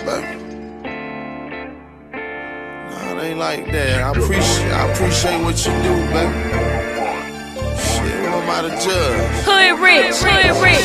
baby. Nah, it ain't like that. I appreciate what you do, baby. Shit, who am I to judge? Hood rich, hood rich.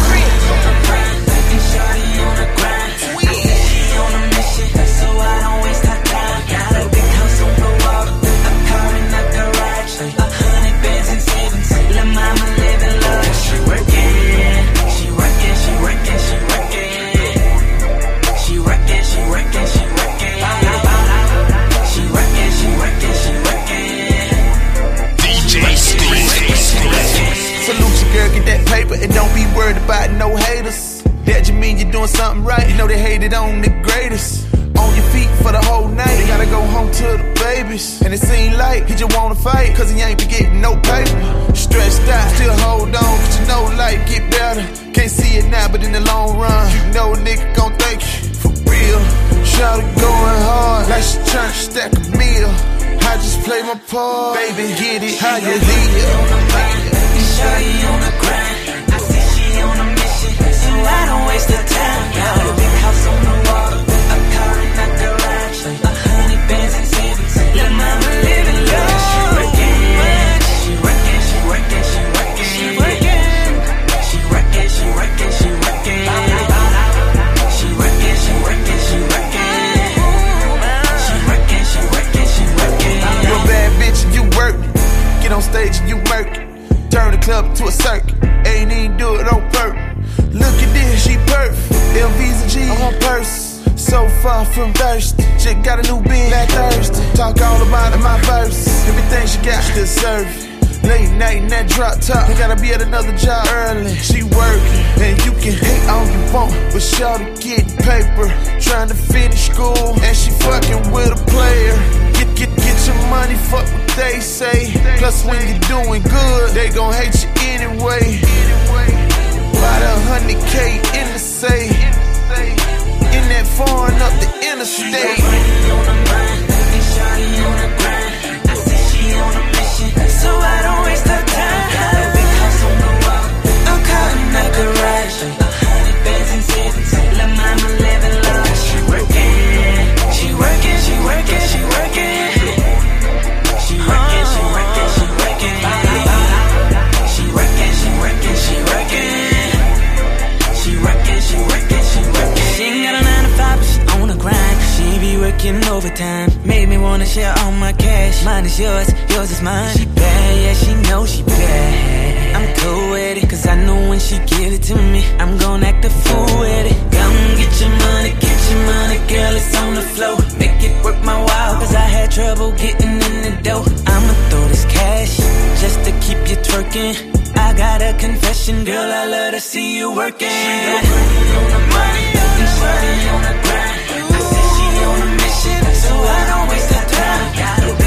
And don't be worried about no haters. That just mean you're doing something right. You know they hated on the greatest. On your feet for the whole night. They gotta go home to the babies. And it seem like he just wanna fight, cause he ain't be getting no paper. Stressed out, still hold on, cause you know life get better. Can't see it now, but in the long run, you know a nigga gon' thank you. For real, shawty going hard, like she tryna stack a meal. I just play my part, baby, get it how you feel. Shawty on the grind, I see she on a mission, so I don't waste the time. Got a big house on the water, a car in the garage, 100 bands and savings. Let mama live in love. She working, she working, she working, she working, she working, she working, she working, she working, she working, she working, she working, she working, she working, she working. You a bad bitch and you work it. Get on stage and you work it. Turn the club to a circuit, ain't even do it on purpose. Look at this, she perfect. LVs and G on her purse. So far from thirsty, just got a new Benz, that thirsty. Talk all about it, my verse. Everything she got, she deserve it. Late night in that drop top, I gotta be at another job early. She working, and you can hate all you want, but shawty getting paper, trying to finish school, and she fucking with a player. Get your money, fuck what they say. Plus when you're doing good, they gon' hate you anyway. About 100K in the safe, in that foreign up the interstate. Shawty on the mind, and shawty on the grind. I see she on a mission, so I don't waste her time. Got a big house on the wall, a car in the garage, 100 bands and savings. Let mama live in love. She working, she working, she working, she working. Working overtime, made me wanna share all my cash. Mine is yours, yours is mine. She bad, yeah, she knows she bad. I'm cool with it, cause I know when she give it to me, I'm gon' act a fool with it. Come get your money, girl, it's on the floor. Make it work my while, cause I had trouble getting in the dough. I'ma throw this cash, just to keep you twerking. I got a confession, girl, I love to see you working. Money on the money, and shawty on the grind. So I don't waste the time. Got